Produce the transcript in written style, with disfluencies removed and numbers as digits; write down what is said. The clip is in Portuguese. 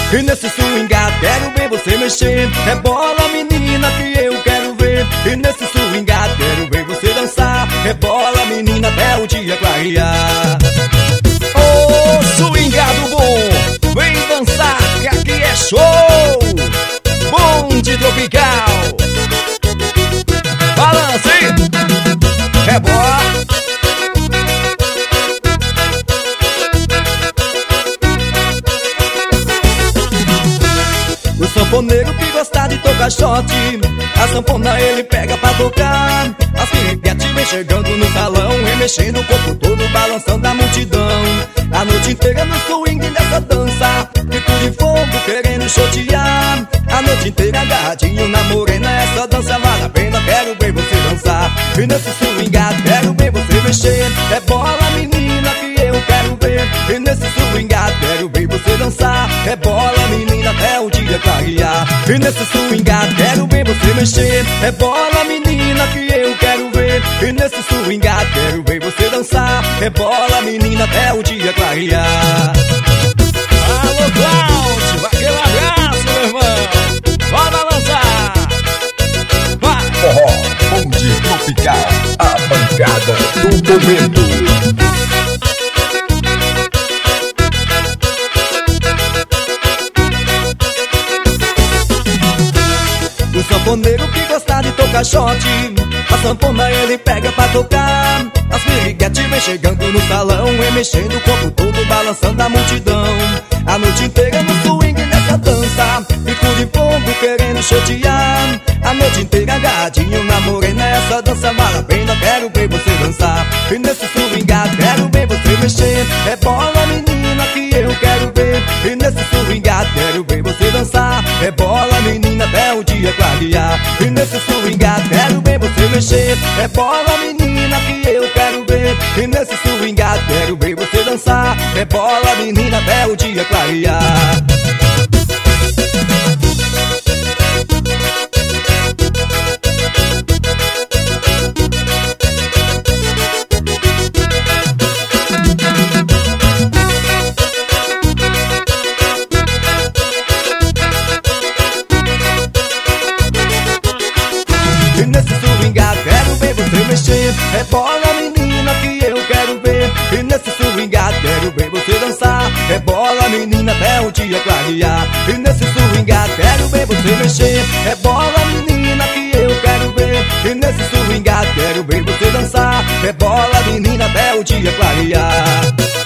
E nesse swingado quero ver você mexer. Rebola, menina, que eu quero ver. E nesse swingado quero ver você dançar. Rebola, menina, até o dia clarear. Ô, swingado bom, vem dançar que aqui é show. Bonde tropical. Balance, rebola. O sanfoneiro que gosta de tocar shot, a sanfona ele pega pra tocar. As piriguetes vem chegando no salão, remexendo o corpo todo, balançando a multidão. A noite inteira no swing dessa dança, fico de fogo querendo chotear. A noite inteira agarradinho na morena, essa dança vale a pena, quero ver você dançar. E nesse swingado quero ver você mexer. É bola, menina, que eu quero ver. E nesse swingado quero ver você dançar. É bola, menina, até o dia clarear. E nesse swingado quero ver você mexer. É bola, menina, que eu quero ver. E nesse swingado quero ver você dançar. É bola, menina, até o dia clarear. Alô, Cláudio, aquele abraço, meu irmão. Vai balançar. Vai. Forró, bonde tropical, a bancada do momento. O sanfoneiro que gosta de tocar shot, a sanfona ele pega pra tocar. As piriguetes vem chegando no salão, remexendo o corpo todo, balançando a multidão. A noite inteira no swing nessa dança, fico de fogo querendo chotear. A noite inteira agarradinho na morena, essa dança vale a pena, quero ver você dançar. E nesse swingado quero ver você mexer. É bola, menina, que eu quero ver. E nesse swingado quero ver você dançar. É bola, menina, até o dia clarear. E nesse swingado quero ver você mexer. É bola, menina, que eu quero ver. E nesse swingado quero ver você dançar. É bola, menina, até o dia clarear. E nesse swingado quero ver você mexer. É bola, menina, que eu quero ver. E nesse swingado quero ver você dançar. É bola, menina, até o dia clarear. E nesse swingado quero ver você mexer. É bola, menina, que eu quero ver. E nesse swingado quero ver você dançar. É bola, menina, até o dia clarear.